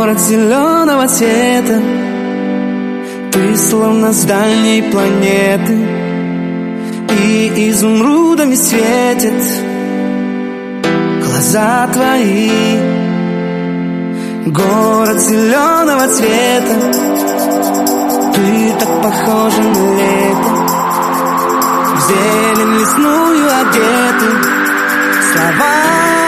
Город зеленого цвета, ты словно с дальней планеты, и изумрудами светят глаза твои. Город зеленого цвета, ты так похожа на лето, в зелень лесную одеты. Слова